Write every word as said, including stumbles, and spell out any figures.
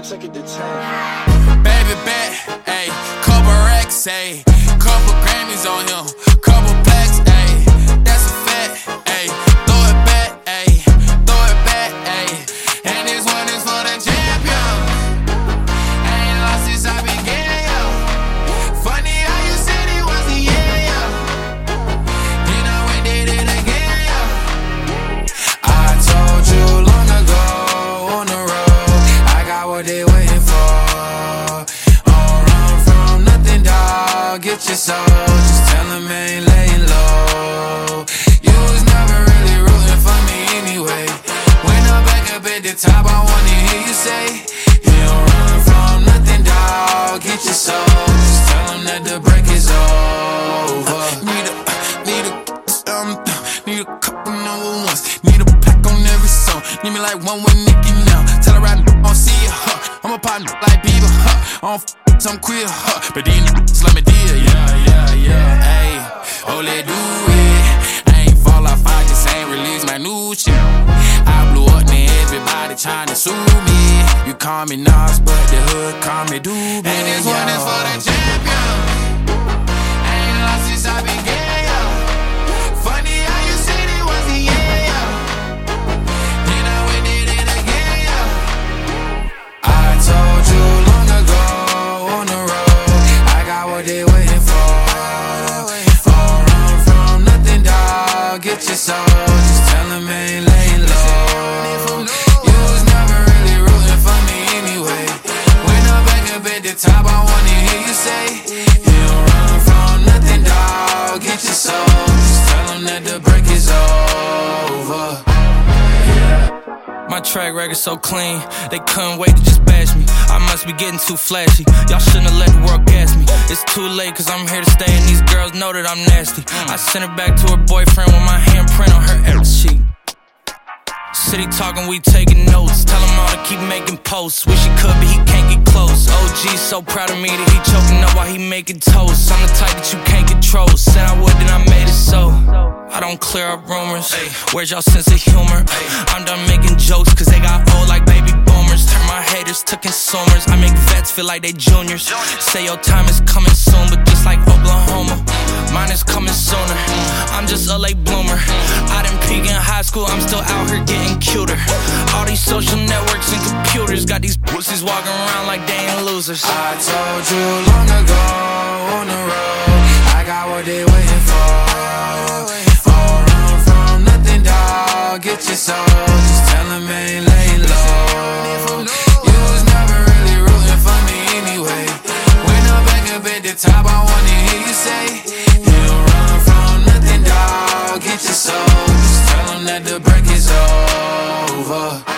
Take it to ten. Baby bet, ayy, couple racks, ayy, couple Grammys on him, couple plaques, ayy, that's a fact, ayy, throw it back, ayy, throw it back, ayy, and this one is for the champion. I ain't lost since I began, yo. Funny how you said it was the year, yo. You know we did it again, yo. I told you long ago on the road, I got what they waiting for. Get your soul, just tell him I ain't laying low. You was never really rooting for me anyway. When I'm back up at the top, I wanna hear you say, you don't run from nothing, dawg. Get your soul, just tell him that the break is over. Need a, need a, um, need a couple number ones. Need a pack on every song. Need me like one with Nicki now. Tell her I don't see ya, huh. I'm a partner like Bieber, huh. I don't f some queer, huh. But these niggas let me deal, yeah, yeah, yeah, ayy. Oh, let do it. I ain't fall off, I just ain't release my new shit. I blew up, now everybody tryna sue me. You call me Nas, but the hood call me Doobie. And this one is for the champion. I ain't lost since I began, yo. Funny how you said it was the year, yo. You know we did it again, yo. I told you long ago on the road, I got what they waiting for. Don't run from nothing, dawg. Get your soul, just tell him I ain't laying low. You was never really rooting for me anyway. When I'm back up at the top, I wanna hear you say, you don't run from nothing, dawg. Get your soul, just tell him that the break is over. My track record's so clean, they couldn't wait to just bash me. I must be getting too flashy, y'all shouldn't have let the world gas me. It's too late cause I'm here to stay and these girls know that I'm nasty. I sent her back to her boyfriend with my handprint on her ass sheet. City talking, we taking notes. Tell him all to keep making posts. Wish he could, but he can't get close. O G's so proud of me that he choking up while he making toast. I'm the type that you can't control. Said I would, then I made it so. I don't clear up rumors. Where's y'all sense of humor? I'm done making jokes cause they got old like baby boomers. Turn my haters to consumers. I make vets feel like they juniors. Say your time is coming soon, but just like Oklahoma, mine is coming sooner. I'm just a late bloomer. I didn't peak in high school, I'm still out here getting cuter. All these social networks and computers got these pussies walking around like they ain't losers. I told you long ago on the road, I got what they waiting for. Don't run from nothing, dawg. Get your soul, just tell him I ain't laying low. You was never really rooting for me anyway. When I'm back up at the top, I wanna hear you say, you don't run from nothing, dawg. Get your soul, just tell him that the break is over.